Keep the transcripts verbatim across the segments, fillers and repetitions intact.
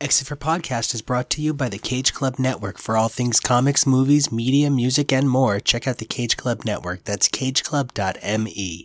Exit for Podcast is brought to you by the Cage Club Network. For all things comics, movies, media, music, and more, check out the Cage Club Network. That's cage club dot me.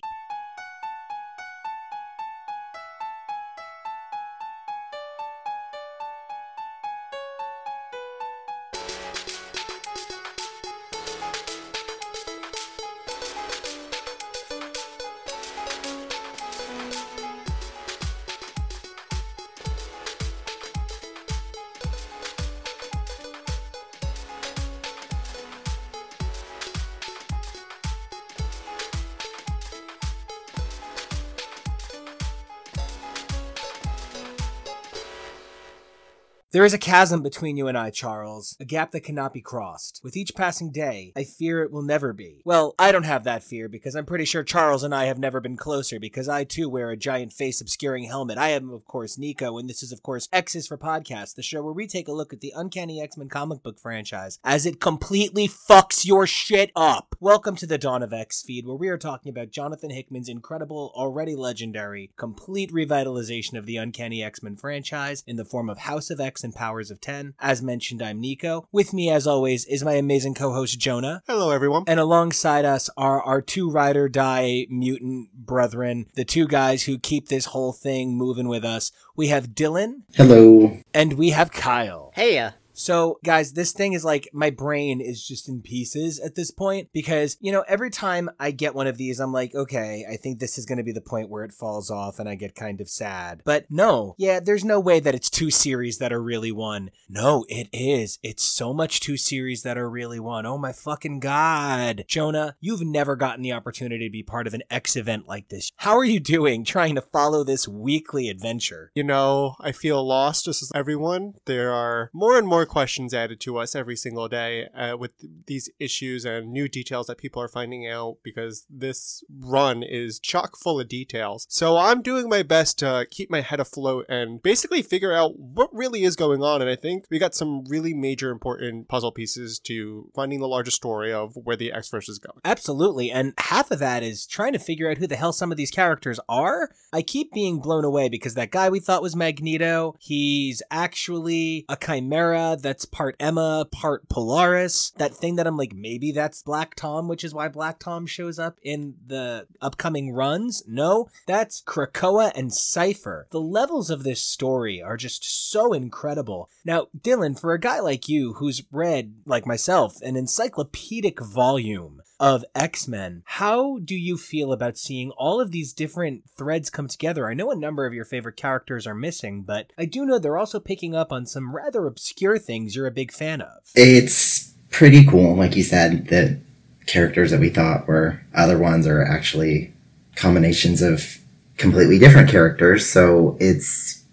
There is a chasm between you and I, Charles, a gap that cannot be crossed. With each passing day, I fear it will never be. Well, I don't have that fear because I'm pretty sure Charles and I have never been closer because I too wear a giant face-obscuring helmet. I am, of course, Nico, and this is, of course, X's for Podcast, the show where we take a look at the Uncanny X-Men comic book franchise as it completely fucks your shit up. Welcome to the Dawn of X feed, where we are talking about Jonathan Hickman's incredible, already legendary, complete revitalization of the Uncanny X-Men franchise in the form of House of X and Powers of ten. As mentioned, I'm Nico. With me, as always, is my amazing co-host, Jonah. Hello, everyone. And alongside us are our two ride or die mutant brethren, the two guys who keep this whole thing moving with us. We have Dylan. Hello. And we have Kyle. Hey, uh. So, guys, this thing is like, my brain is just in pieces at this point because, you know, every time I get one of these, I'm like, okay, I think this is going to be the point where it falls off and I get kind of sad. But no, yeah, there's no way that it's two series that are really one. No, it is. It's so much two series that are really one. Oh my fucking God. Jonah, you've never gotten the opportunity to be part of an X event like this. How are you doing trying to follow this weekly adventure? You know, I feel lost just as everyone. There are more and more questions added to us every single day uh, with these issues and new details that people are finding out because this run is chock full of details. So I'm doing my best to keep my head afloat and basically figure out what really is going on. And I think we got some really major important puzzle pieces to finding the larger story of where the X-Verse is going. Absolutely. And half of that is trying to figure out who the hell some of these characters are. I keep being blown away because that guy we thought was Magneto, he's actually a chimera that's part Emma, part Polaris. That thing that I'm like, maybe that's Black Tom, which is why Black Tom shows up in the upcoming runs. No, that's Krakoa and Cypher. The levels of this story are just so incredible. Now, Dylan, for a guy like you who's read, like myself, an encyclopedic volume of X-Men, how do you feel about seeing all of these different threads come together? I know a number of your favorite characters are missing, but I do know they're also picking up on some rather obscure things you're a big fan of. It's pretty cool, like you said, that characters that we thought were other ones are actually combinations of completely different characters, so it's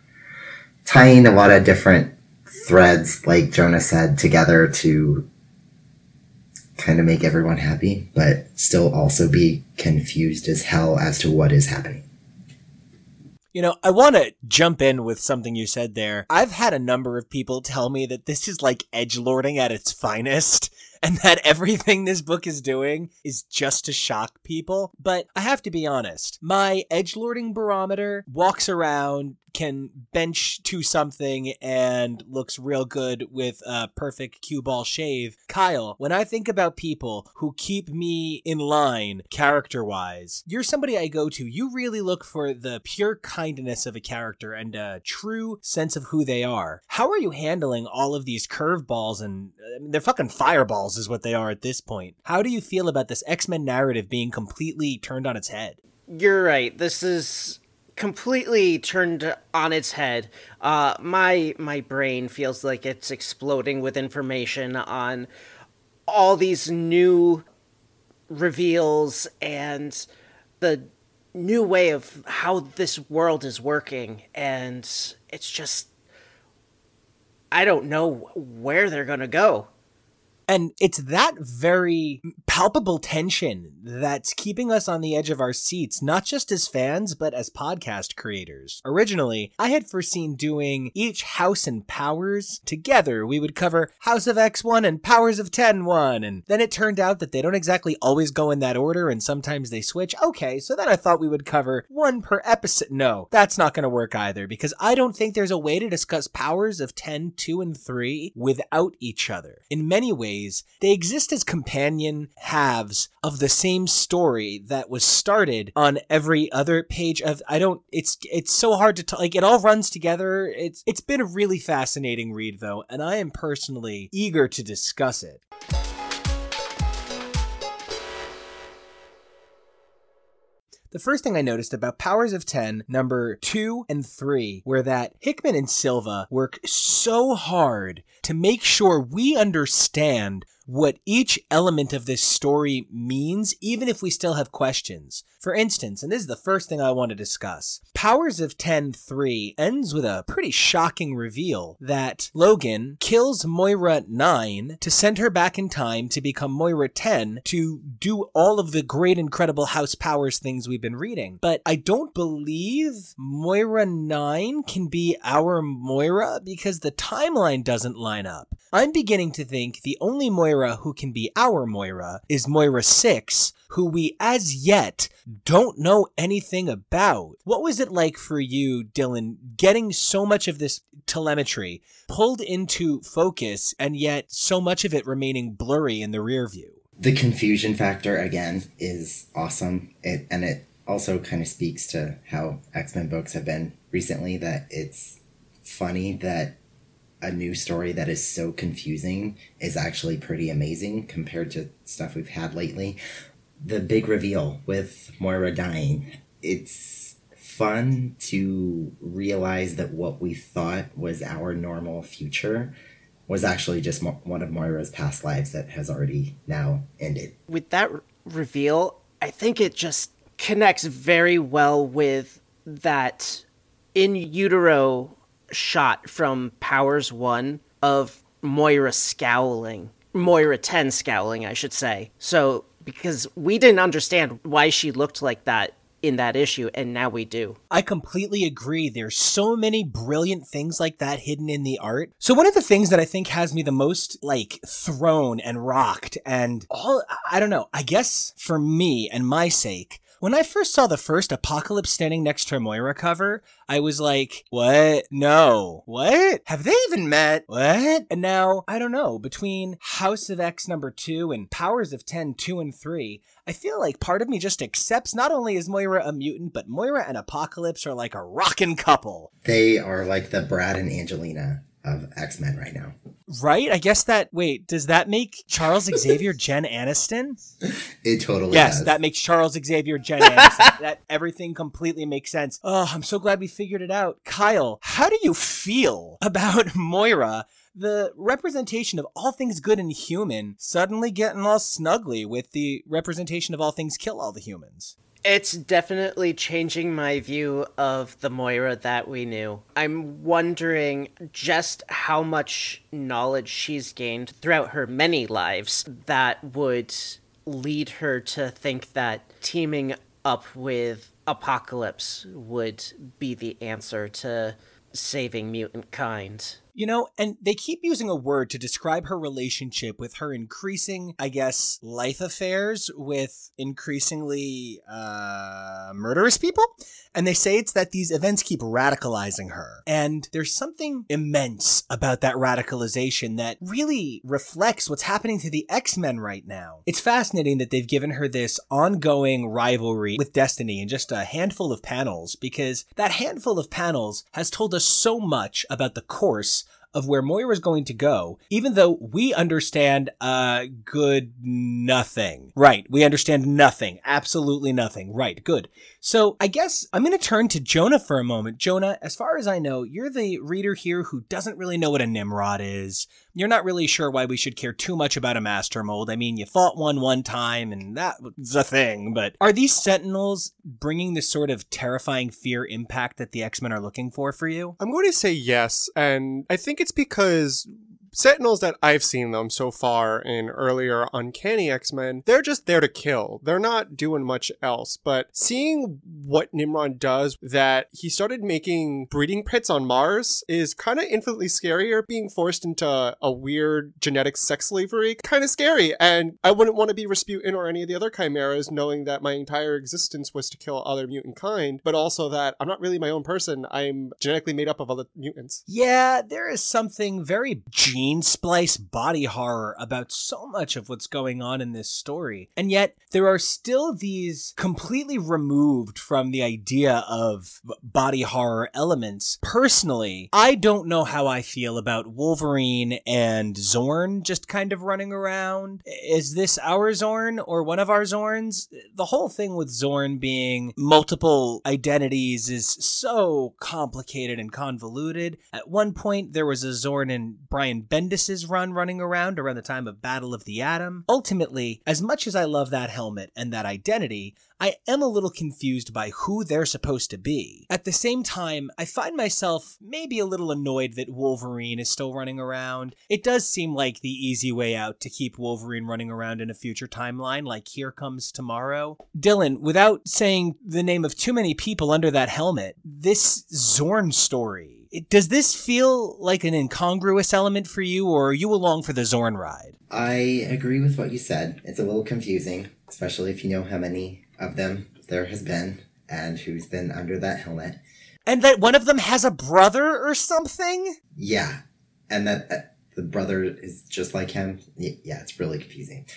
tying a lot of different threads, like Jonah said, together to kind of make everyone happy, but still also be confused as hell as to what is happening. You know, I want to jump in with something you said there. I've had a number of people tell me that this is like edgelording at its finest, and that everything this book is doing is just to shock people. But I have to be honest, my edgelording barometer walks around, can bench to something, and looks real good with a perfect cue ball shave. Kyle, when I think about people who keep me in line character-wise, you're somebody I go to. You really look for the pure kindness of a character and a true sense of who they are. How are you handling all of these curveballs and I mean, they're fucking fireballs is what they are at this point? How do you feel about this X-Men narrative being completely turned on its head? You're right. This is completely turned on its head. Uh, my my brain feels like it's exploding with information on all these new reveals and the new way of how this world is working. And it's just, I don't know where they're going to go. And it's that very palpable tension that's keeping us on the edge of our seats, not just as fans, but as podcast creators. Originally, I had foreseen doing each House and Powers together. We would cover House of X one and Powers of ten one, and then it turned out that they don't exactly always go in that order, and sometimes they switch. Okay, so then I thought we would cover one per episode. No, that's not going to work either, because I don't think there's a way to discuss Powers of ten, two, and three without each other. In many ways, they exist as companion halves of the same story that was started on every other page of, I don't, it's it's so hard to tell, like, it all runs together. It's It's been a really fascinating read, though, and I am personally eager to discuss it. The first thing I noticed about Powers of ten, number two and three, were that Hickman and Silva work so hard to make sure we understand what each element of this story means, even if we still have questions. For instance, and this is the first thing I want to discuss, Powers of ten three ends with a pretty shocking reveal that Logan kills Moira nine to send her back in time to become Moira ten to do all of the great, incredible House Powers things we've been reading. But I don't believe Moira nine can be our Moira because the timeline doesn't line up. I'm beginning to think the only Moira who can be our Moira is Moira six, who we as yet don't know anything about. What was it like for you, Dylan, getting so much of this telemetry pulled into focus and yet so much of it remaining blurry in the rear view? The confusion factor, again, is awesome. It and it also kind of speaks to how X-Men books have been recently, that it's funny that a new story that is so confusing is actually pretty amazing compared to stuff we've had lately. The big reveal with Moira dying, it's fun to realize that what we thought was our normal future was actually just mo- one of Moira's past lives that has already now ended. With that r- reveal, I think it just connects very well with that in utero shot from Powers one of Moira scowling. Moira ten scowling, I should say. So, because we didn't understand why she looked like that in that issue, and now we do. I completely agree. There's so many brilliant things like that hidden in the art. So one of the things that I think has me the most, like, thrown and rocked and all, I don't know, I guess for me and my sake, when I first saw the first Apocalypse standing next to Moira cover, I was like, what? No. What? Have they even met? What? And now, I don't know, between House of X number two and Powers of ten, two and three, I feel like part of me just accepts not only is Moira a mutant, but Moira and Apocalypse are like a rockin' couple. They are like the Brad and Angelina of X-Men right now. Right? I guess that, wait, does that make Charles Xavier Jen Aniston? It totally Yes, does. that makes Charles Xavier Jen Aniston. That everything completely makes sense. Oh, I'm so glad we figured it out. Kyle, how do you feel about Moira, the representation of all things good and human, suddenly getting all snuggly with the representation of all things kill all the humans? It's definitely changing my view of the Moira that we knew. I'm wondering just how much knowledge she's gained throughout her many lives that would lead her to think that teaming up with Apocalypse would be the answer to saving mutant kind. You know, and they keep using a word to describe her relationship with her increasing, I guess, life affairs with increasingly uh, murderous people. And they say it's that these events keep radicalizing her. And there's something immense about that radicalization that really reflects what's happening to the X-Men right now. It's fascinating that they've given her this ongoing rivalry with Destiny in just a handful of panels, because that handful of panels has told us so much about the course of where Moira's going to go, even though we understand uh good nothing. Right, we understand nothing. Absolutely nothing. Right, good. So I guess I'm going to turn to Jonah for a moment. Jonah, as far as I know, you're the reader here who doesn't really know what a Nimrod is. You're not really sure why we should care too much about a master mold. I mean, you fought one one time and that was a thing, but are these Sentinels bringing the sort of terrifying fear impact that the X-Men are looking for for you? I'm going to say yes, and I think it's because Sentinels that I've seen them so far in earlier Uncanny X-Men, they're just there to kill. They're not doing much else. But seeing what Nimrod does, that he started making breeding pits on Mars, is kind of infinitely scarier. Being forced into a weird genetic sex slavery, kind of scary. And I wouldn't want to be Rasputin or any of the other chimeras, knowing that my entire existence was to kill other mutant kind, but also that I'm not really my own person. I'm genetically made up of other mutants. Yeah, there is something very gene splice body horror about so much of what's going on in this story. And yet there are still these completely removed from the idea of body horror elements. Personally, I don't know how I feel about Wolverine and Zorn just kind of running around. Is this our Zorn or one of our Zorns? The whole thing with Zorn being multiple identities is so complicated and convoluted. At one point, there was a Zorn in Brian Bendis's run running around around the time of Battle of the Atom. Ultimately, as much as I love that helmet and that identity, I am a little confused by who they're supposed to be. At the same time, I find myself maybe a little annoyed that Wolverine is still running around. It does seem like the easy way out to keep Wolverine running around in a future timeline, like Here Comes Tomorrow. Dylan, without saying the name of too many people under that helmet, this Zorn story, it, does this feel like an incongruous element for you, or are you along for the Zorn ride? I agree with what you said. It's a little confusing, especially if you know how many of them there has been and who's been under that helmet. And that one of them has a brother or something? Yeah. And that uh, the brother is just like him. Y- yeah, it's really confusing.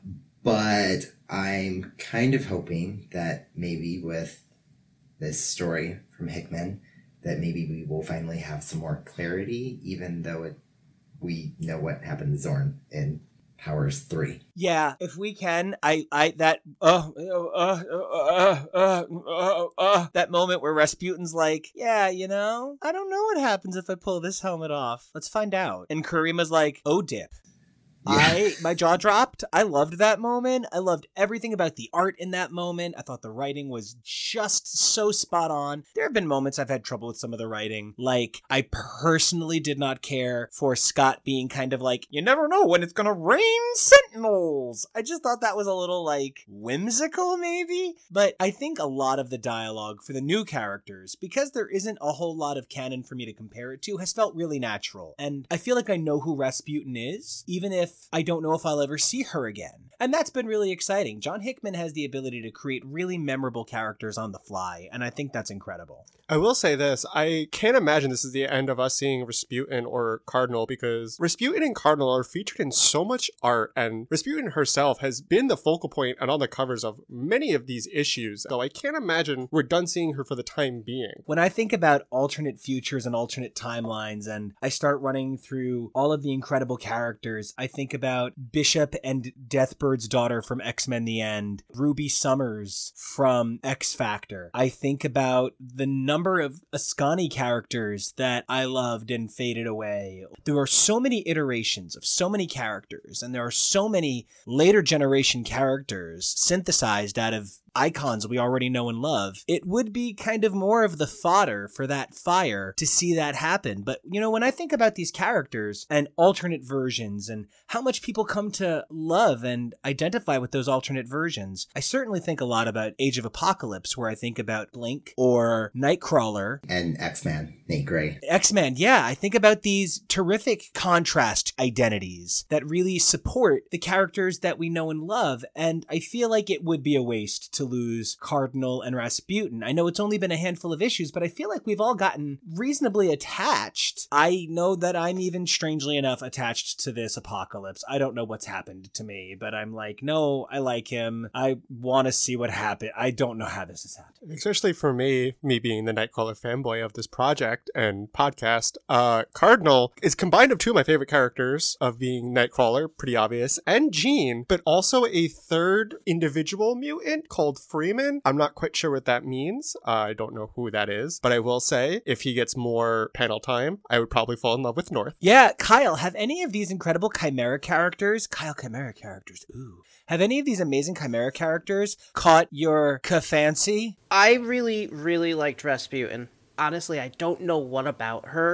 But I'm kind of hoping that maybe with this story from Hickman, that maybe we will finally have some more clarity, even though it, we know what happened to Zorn in Powers three. Yeah, if we can, I, I, that, uh, uh, uh, uh, uh, uh, that moment where Rasputin's like, yeah, you know, I don't know what happens if I pull this helmet off. Let's find out. And Karima's like, oh, dip. Yeah. I, my jaw dropped. I loved that moment. I loved everything about the art in that moment. I thought the writing was just so spot on. There have been moments I've had trouble with some of the writing. Like, I personally did not care for Scott being kind of like, you never know when it's gonna rain Sentinels. I just thought that was a little, like, whimsical, maybe? But I think a lot of the dialogue for the new characters, because there isn't a whole lot of canon for me to compare it to, has felt really natural. And I feel like I know who Rasputin is, even if I don't know if I'll ever see her again. And that's been really exciting. John Hickman has the ability to create really memorable characters on the fly, and I think that's incredible. I will say this, I can't imagine this is the end of us seeing Rasputin or Cardinal, because Rasputin and Cardinal are featured in so much art, and Rasputin herself has been the focal point and on the covers of many of these issues, so I can't imagine we're done seeing her for the time being. When I think about alternate futures and alternate timelines, and I start running through all of the incredible characters, I think about Bishop and Deathbird's daughter from X-Men The End, Ruby Summers from X-Factor. I think about the number of Ascani characters that I loved and faded away. There are so many iterations of so many characters, and there are so many later generation characters synthesized out of icons we already know and love. It would be kind of more of the fodder for that fire to see that happen. But, you know, when I think about these characters and alternate versions and how much people come to love and identify with those alternate versions, I certainly think a lot about Age of Apocalypse, where I think about Blink or Nightcrawler. And X-Men, Nate Gray. X-Men, yeah. I think about these terrific contrast identities that really support the characters that we know and love. And I feel like it would be a waste to to lose Cardinal and Rasputin. I know it's only been a handful of issues, but I feel like we've all gotten reasonably attached. I know that I'm even strangely enough attached to this Apocalypse. I don't know what's happened to me, but I'm like, no, I like him. I want to see what happened. I don't know how this has happened. Especially for me, me being the Nightcrawler fanboy of this project and podcast, uh, Cardinal is combined of two of my favorite characters, of being Nightcrawler, pretty obvious, and Jean, but also a third individual mutant called Freeman. I'm not quite sure what that means. Uh, I don't know who that is, but I will say if he gets more panel time, I would probably fall in love with North. Yeah, Kyle, have any of these incredible Chimera characters, Kyle Chimera characters, ooh, have any of these amazing Chimera characters caught your fancy? I really, really liked Rasputin. Honestly, I don't know what about her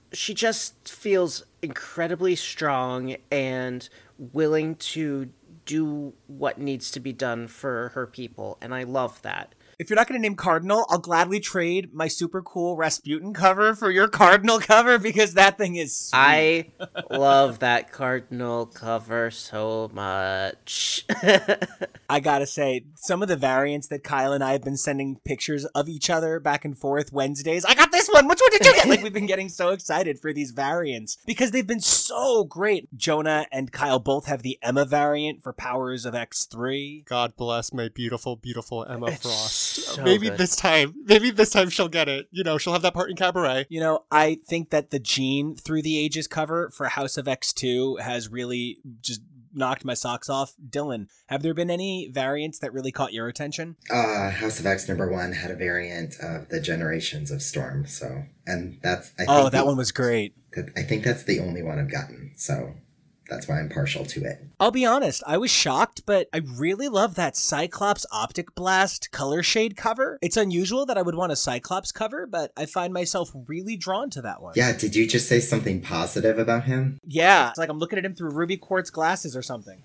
she just feels incredibly strong and willing to do what needs to be done for her people, and I love that. If you're not going to name Cardinal, I'll gladly trade my super cool Rasputin cover for your Cardinal cover, because that thing is sweet. I love that Cardinal cover so much. I gotta say, some of the variants that Kyle and I have been sending pictures of each other back and forth Wednesdays. I got this one. Which one did you get? Like, we've been getting so excited for these variants because they've been so great. Jonah and Kyle both have the Emma variant for Powers of X three. God bless my beautiful, beautiful Emma It's Frost. so maybe good. this time, maybe this time she'll get it. You know, she'll have that part in Cabaret. You know, I think that the Jean Through the Ages cover for House of X two has really just knocked my socks off. Dylan, have there been any variants that really caught your attention? Uh, House of X number one had a variant of the Generations of Storm, so, and that's, I think Oh, that the- one was great. I think that's the only one I've gotten, so that's why I'm partial to it. I'll be honest, I was shocked, but I really love that Cyclops Optic Blast color shade cover. It's unusual that I would want a Cyclops cover, but I find myself really drawn to that one. Yeah, did you just say something positive about him? Yeah, it's like I'm looking at him through ruby quartz glasses or something.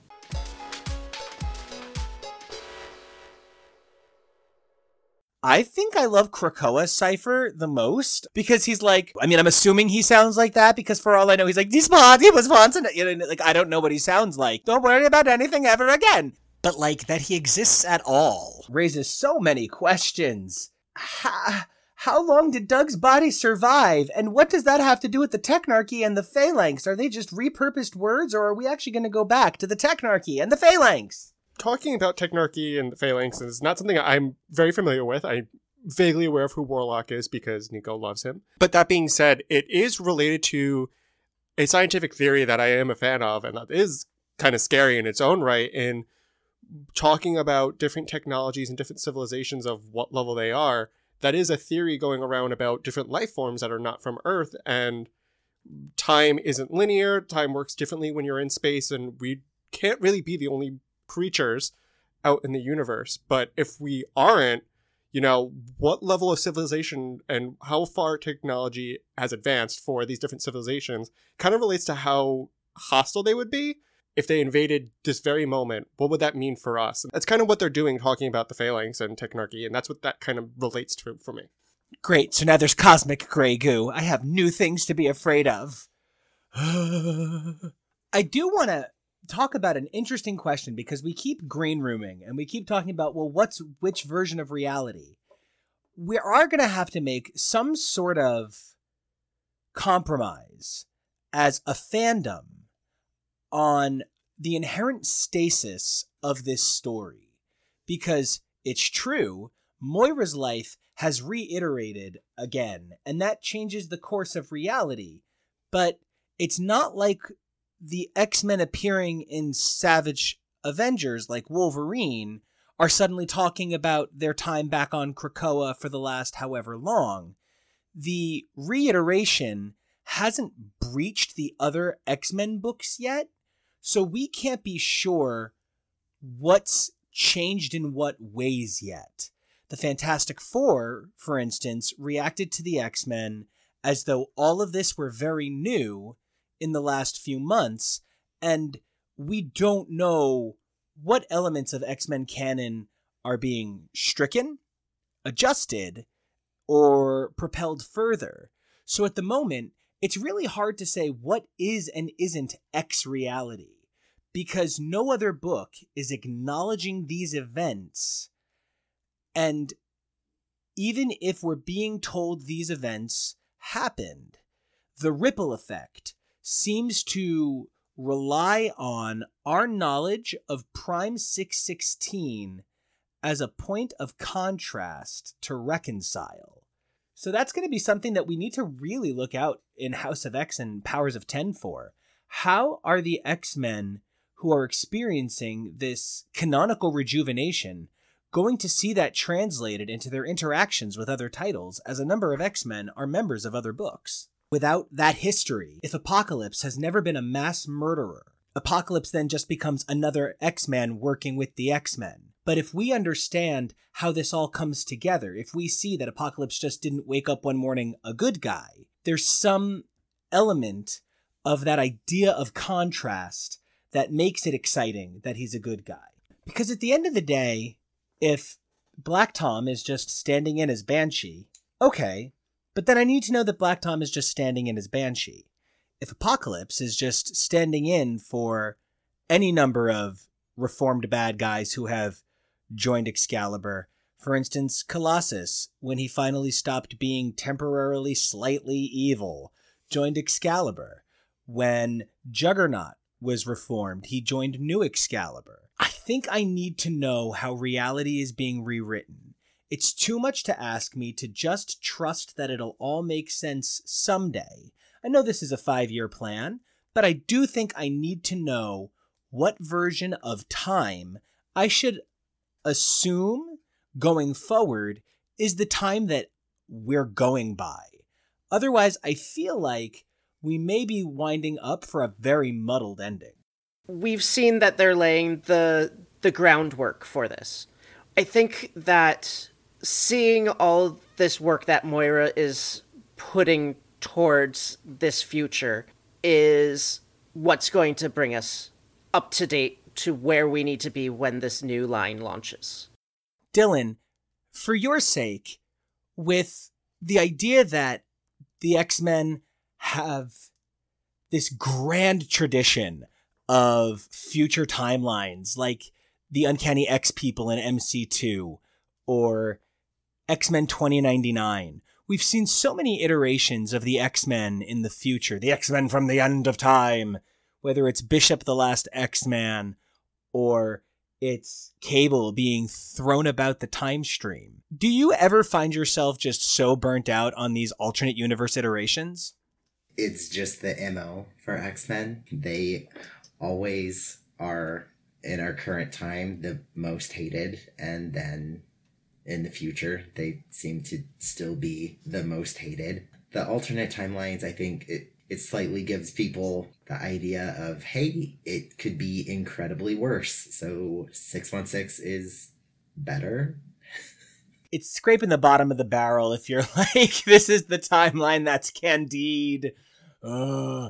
I think I love Krakoa's Cypher the most because he's like, I mean, I'm assuming he sounds like that because for all I know, he's like, this pod, he was once, and you know, like, I don't know what he sounds like. Don't worry about anything ever again. But like that he exists at all raises so many questions. How, how long did Doug's body survive? And what does that have to do with the Technarchy and the Phalanx? Are they just repurposed words, or are we actually going to go back to the Technarchy and the Phalanx? Talking about Technarchy and Phalanx is not something I'm very familiar with. I'm vaguely aware of who Warlock is because Nico loves him. But that being said, it is related to a scientific theory that I am a fan of, and that is kind of scary in its own right, in talking about different technologies and different civilizations of what level they are. That is a theory going around about different life forms that are not from Earth, and time isn't linear. Time works differently when you're in space, and we can't really be the only creatures out in the universe. But if we aren't, you know, what level of civilization and how far technology has advanced for these different civilizations kind of relates to how hostile they would be if they invaded this very moment. What would that mean for us? That's kind of what they're doing, talking about the Phalanx and Technarchy, and that's what that kind of relates to for me. Great, so now there's cosmic gray goo. I have new things to be afraid of. I do want to talk about an interesting question because we keep green rooming and we keep talking about, well, what's which version of reality? We are going to have to make some sort of compromise as a fandom on the inherent stasis of this story, because it's true, Moira's life has reiterated again, and that changes the course of reality, but it's not like the X-Men appearing in Savage Avengers like Wolverine are suddenly talking about their time back on Krakoa for the last however long. The reiteration hasn't breached the other X-Men books yet, so we can't be sure what's changed in what ways yet. The Fantastic Four, for instance, reacted to the X-Men as though all of this were very new in the last few months, and we don't know what elements of X-Men canon are being stricken, adjusted, or propelled further. So at the moment, it's really hard to say what is and isn't X reality, because no other book is acknowledging these events. And even if we're being told these events happened, the ripple effect seems to rely on our knowledge of Prime six sixteen as a point of contrast to reconcile. So that's going to be something that we need to really look out in House of X and Powers of ten for. How are the X-Men who are experiencing this canonical rejuvenation going to see that translated into their interactions with other titles, as a number of X-Men are members of other books? Without that history, if Apocalypse has never been a mass murderer, Apocalypse then just becomes another X-Man working with the X-Men. But if we understand how this all comes together, if we see that Apocalypse just didn't wake up one morning a good guy, there's some element of that idea of contrast that makes it exciting that he's a good guy. Because at the end of the day, if Black Tom is just standing in as Banshee, okay, but then I need to know that Black Tom is just standing in as Banshee. If Apocalypse is just standing in for any number of reformed bad guys who have joined Excalibur, for instance, Colossus, when he finally stopped being temporarily slightly evil, joined Excalibur. When Juggernaut was reformed, he joined New Excalibur. I think I need to know how reality is being rewritten. It's too much to ask me to just trust that it'll all make sense someday. I know this is a five-year plan, but I do think I need to know what version of time I should assume going forward is the time that we're going by. Otherwise, I feel like we may be winding up for a very muddled ending. We've seen that they're laying the the groundwork for this. I think that seeing all this work that Moira is putting towards this future is what's going to bring us up to date to where we need to be when this new line launches. Dylan, for your sake, with the idea that the X-Men have this grand tradition of future timelines, like the Uncanny X-People in M C two, or X-Men twenty ninety-nine. We've seen so many iterations of the X-Men in the future, the X-Men from the end of time, whether it's Bishop the Last X-Man, or it's Cable being thrown about the time stream. Do you ever find yourself just so burnt out on these alternate universe iterations? It's just the M O for X-Men. They always are, in our current time, the most hated, and then in the future, they seem to still be the most hated. The alternate timelines, I think it, it slightly gives people the idea of, hey, it could be incredibly worse. So six one six is better. It's scraping the bottom of the barrel if you're like, this is the timeline that's Candide. Ugh.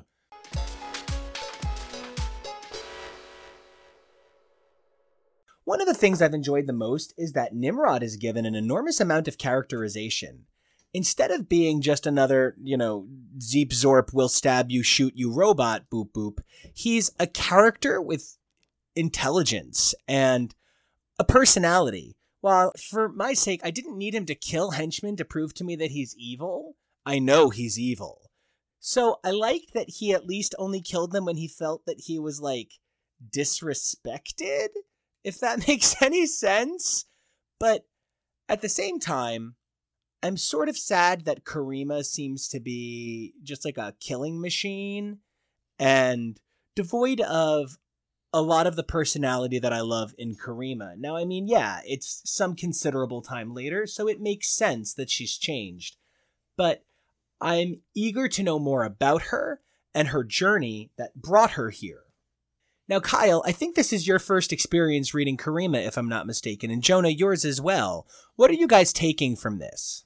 One of the things I've enjoyed the most is that Nimrod is given an enormous amount of characterization. Instead of being just another, you know, Zeep Zorp will stab you, shoot you robot, boop boop, he's a character with intelligence and a personality. While for my sake, I didn't need him to kill henchmen to prove to me that he's evil. I know he's evil. So I liked that he at least only killed them when he felt that he was, like, disrespected, if that makes any sense. But at the same time, I'm sort of sad that Karima seems to be just like a killing machine and devoid of a lot of the personality that I love in Karima. Now, I mean, yeah, it's some considerable time later, so it makes sense that she's changed. But I'm eager to know more about her and her journey that brought her here. Now, Kyle, I think this is your first experience reading Karima, if I'm not mistaken, and Jonah, yours as well. What are you guys taking from this?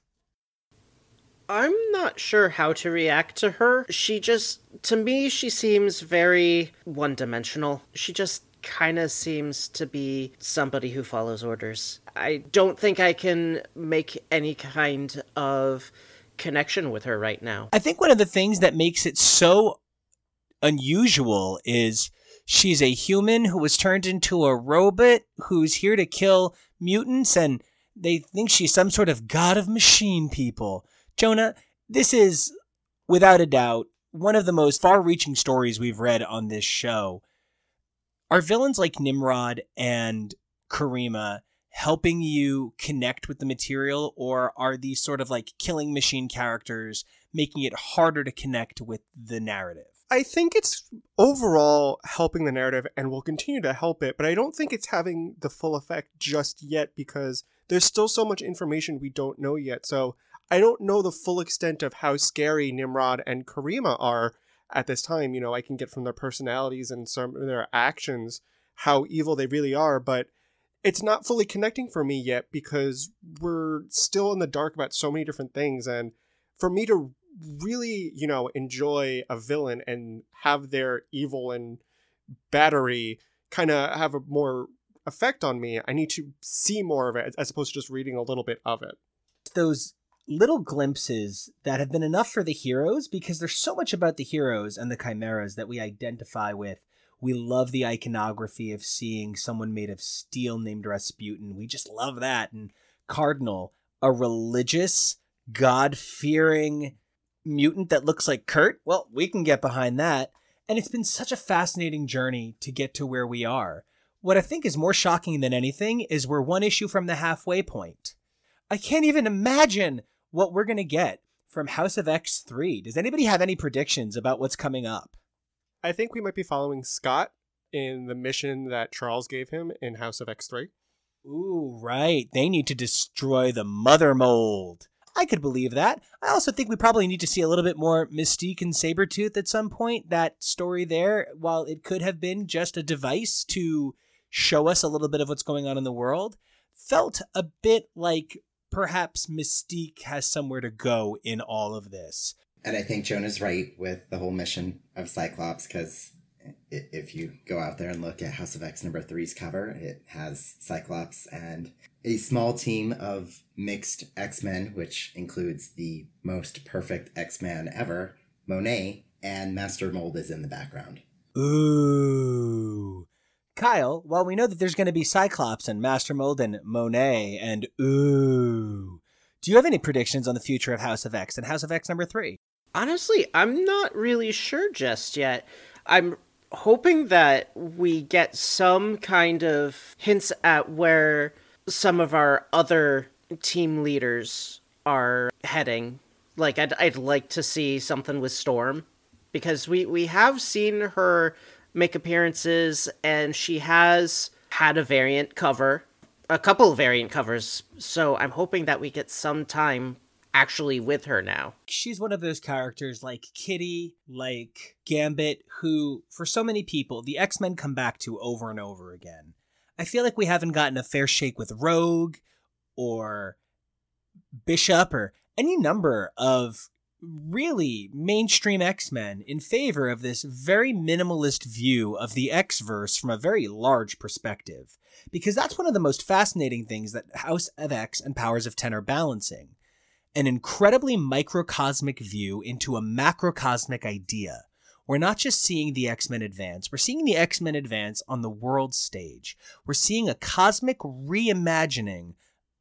I'm not sure how to react to her. She just, to me, she seems very one-dimensional. She just kind of seems to be somebody who follows orders. I don't think I can make any kind of connection with her right now. I think one of the things that makes it so unusual is she's a human who was turned into a robot who's here to kill mutants, and they think she's some sort of god of machine people. Jonah, this is, without a doubt, one of the most far-reaching stories we've read on this show. Are villains like Nimrod and Karima helping you connect with the material, or are these sort of like killing machine characters making it harder to connect with the narrative? I think it's overall helping the narrative and will continue to help it, but I don't think it's having the full effect just yet because there's still so much information we don't know yet. So I don't know the full extent of how scary Nimrod and Karima are at this time. You know, I can get from their personalities and some of their actions how evil they really are, but it's not fully connecting for me yet because we're still in the dark about so many different things. And for me to really, you know, enjoy a villain and have their evil and battery kind of have a more effect on me, I need to see more of it as opposed to just reading a little bit of it. Those little glimpses that have been enough for the heroes, because there's so much about the heroes and the chimeras that we identify with. We love the iconography of seeing someone made of steel named Rasputin. We just love that. And Cardinal, a religious, God-fearing mutant that looks like Kurt, well, we can get behind that. And it's been such a fascinating journey to get to where we are. What I think is more shocking than anything is we're one issue from the halfway point. I can't even imagine what we're going to get from House of X three. Does anybody have any predictions about what's coming up? I think we might be following Scott in the mission that Charles gave him in House of X three. Ooh, right. They need to destroy the Mother Mold. I could believe that. I also think we probably need to see a little bit more Mystique and Sabretooth at some point. That story there, while it could have been just a device to show us a little bit of what's going on in the world, felt a bit like perhaps Mystique has somewhere to go in all of this. And I think Jonah's right with the whole mission of Cyclops, because if you go out there and look at House of X number three's cover, it has Cyclops and a small team of mixed X-Men, which includes the most perfect X-Man ever, Monet, and Master Mold is in the background. Ooh. Kyle, while we know that there's going to be Cyclops and Master Mold and Monet and ooh, do you have any predictions on the future of House of X and House of X number three? Honestly, I'm not really sure just yet. I'm hoping that we get some kind of hints at where some of our other team leaders are heading. Like, I'd, I'd like to see something with Storm, because we, we have seen her make appearances, and she has had a variant cover, a couple of variant covers, so I'm hoping that we get some time actually with her now. She's one of those characters like Kitty, like Gambit, who, for so many people, the X-Men come back to over and over again. I feel like we haven't gotten a fair shake with Rogue or Bishop or any number of really mainstream X-Men in favor of this very minimalist view of the X-verse from a very large perspective. Because that's one of the most fascinating things that House of X and Powers of ten are balancing. An incredibly microcosmic view into a macrocosmic idea. We're not just seeing the X-Men advance, we're seeing the X-Men advance on the world stage. We're seeing a cosmic reimagining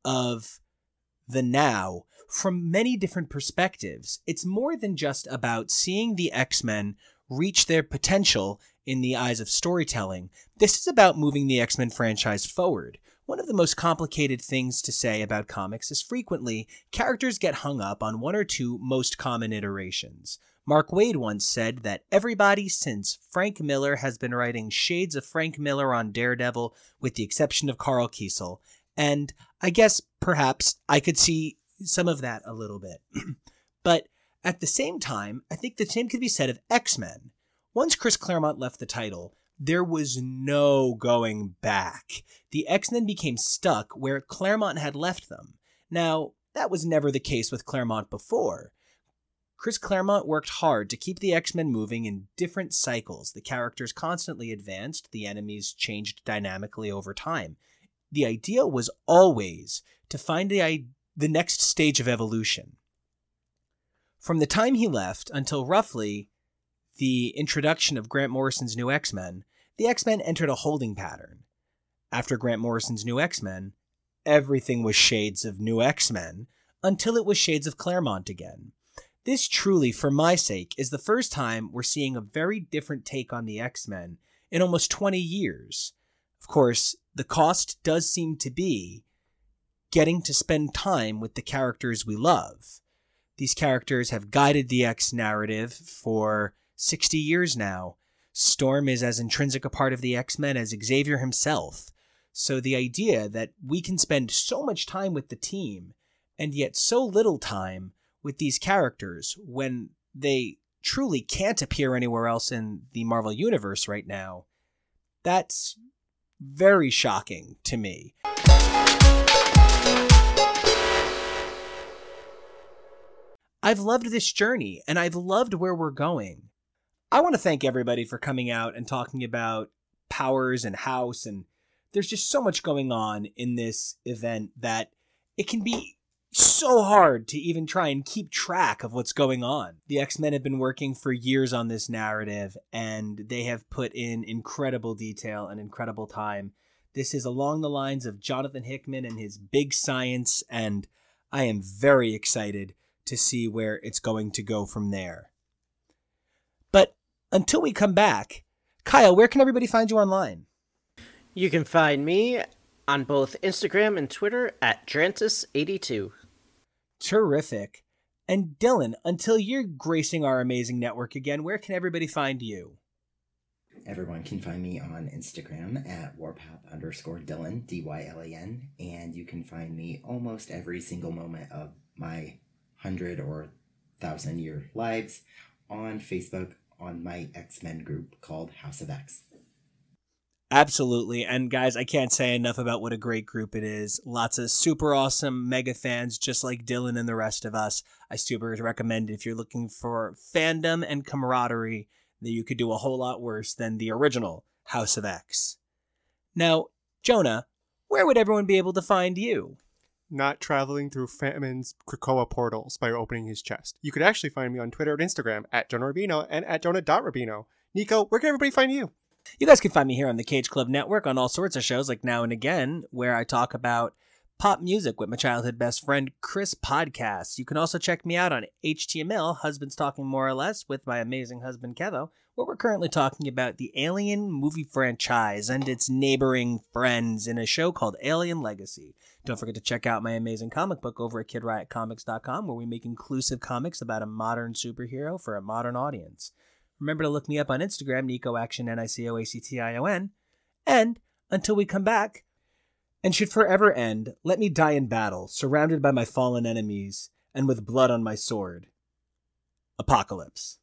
of the now from many different perspectives. It's more than just about seeing the X-Men reach their potential in the eyes of storytelling. This is about moving the X-Men franchise forward. One of the most complicated things to say about comics is frequently characters get hung up on one or two most common iterations. Mark Waid once said that everybody since Frank Miller has been writing shades of Frank Miller on Daredevil, with the exception of Carl Kiesel. And I guess perhaps I could see some of that a little bit. But at the same time, I think the same could be said of X-Men. Once Chris Claremont left the title, there was no going back. The X-Men became stuck where Claremont had left them. Now, that was never the case with Claremont before. Chris Claremont worked hard to keep the X-Men moving in different cycles. The characters constantly advanced, the enemies changed dynamically over time. The idea was always to find the, the next stage of evolution. From the time he left until roughly the introduction of Grant Morrison's New X-Men, the X-Men entered a holding pattern. After Grant Morrison's New X-Men, everything was shades of New X-Men, until it was shades of Claremont again. This truly, for my sake, is the first time we're seeing a very different take on the X-Men in almost twenty years. Of course, the cost does seem to be getting to spend time with the characters we love. These characters have guided the X narrative for sixty years now. Storm is as intrinsic a part of the X-Men as Xavier himself. So the idea that we can spend so much time with the team, and yet so little time with these characters when they truly can't appear anywhere else in the Marvel Universe right now, that's very shocking to me. I've loved this journey, and I've loved where we're going. I want to thank everybody for coming out and talking about Powers and House, and there's just so much going on in this event that it can be so hard to even try and keep track of what's going on. The X-Men have been working for years on this narrative, and they have put in incredible detail and incredible time. This is along the lines of Jonathan Hickman and his big science, and I am very excited to see where it's going to go from there. But until we come back, Kyle, where can everybody find you online? You can find me on both Instagram and Twitter at Drantis eighty-two. Terrific. And Dylan, until you're gracing our amazing network again, where can everybody find you? Everyone can find me on Instagram at warpath underscore Dylan, D Y L A N, and you can find me almost every single moment of my hundred or thousand year lives on Facebook on my X-Men group called House of X. Absolutely. And guys, I can't say enough about what a great group it is. Lots of super awesome mega fans just like Dylan and the rest of us. I super recommend it if you're looking for fandom and camaraderie that you could do a whole lot worse than the original House of X. Now, Jonah, where would everyone be able to find you? Not traveling through Famine's Krakoa portals by opening his chest. You could actually find me on Twitter and Instagram at Jonah Rubino and at Jonah dot Rubino. Nico, where can everybody find you? You guys can find me here on the Cage Club Network on all sorts of shows like Now and Again, where I talk about pop music with my childhood best friend, Chris Podcast. You can also check me out on H T M L, Husbands Talking More or Less, with my amazing husband, Kevo, where we're currently talking about the Alien movie franchise and its neighboring friends in a show called Alien Legacy. Don't forget to check out my amazing comic book over at kid riot comics dot com, where we make inclusive comics about a modern superhero for a modern audience. Remember to look me up on Instagram, Nico Action, N I C O A C T I O N. And until we come back, and should forever end, let me die in battle, surrounded by my fallen enemies, and with blood on my sword. Apocalypse.